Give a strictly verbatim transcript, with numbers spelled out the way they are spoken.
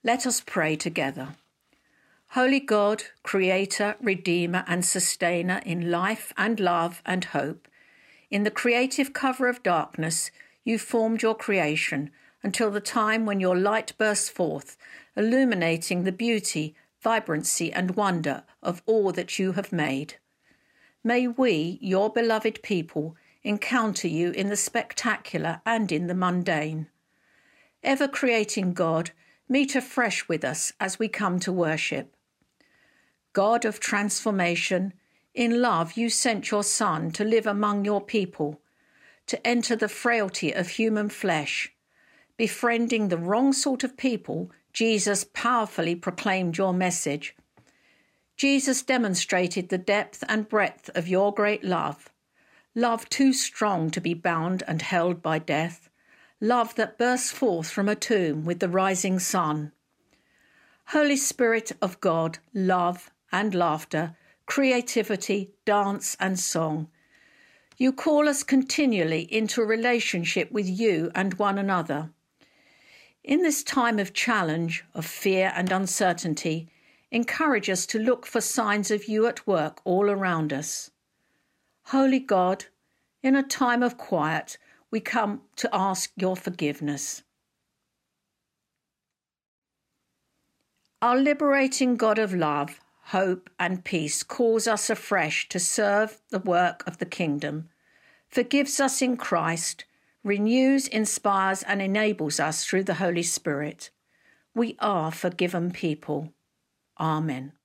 Let us pray together. Holy God, Creator, Redeemer and Sustainer in life and love and hope, in the creative cover of darkness you formed your creation until the time when your light bursts forth, illuminating the beauty, vibrancy and wonder of all that you have made. May we, your beloved people, encounter you in the spectacular and in the mundane. Ever creating God, meet afresh with us as we come to worship. God of transformation, in love you sent your Son to live among your people, to enter the frailty of human flesh. Befriending the wrong sort of people, Jesus powerfully proclaimed your message. Jesus demonstrated the depth and breadth of your great love, love too strong to be bound and held by death, love that bursts forth from a tomb with the rising sun. Holy Spirit of God, love and laughter, creativity, dance and song, you call us continually into a relationship with you and one another. In this time of challenge, of fear and uncertainty, encourage us to look for signs of you at work all around us. Holy God, in a time of quiet, we come to ask your forgiveness. Our liberating God of love, hope and peace calls us afresh to serve the work of the kingdom, forgives us in Christ, renews, inspires and enables us through the Holy Spirit. We are forgiven people. Amen.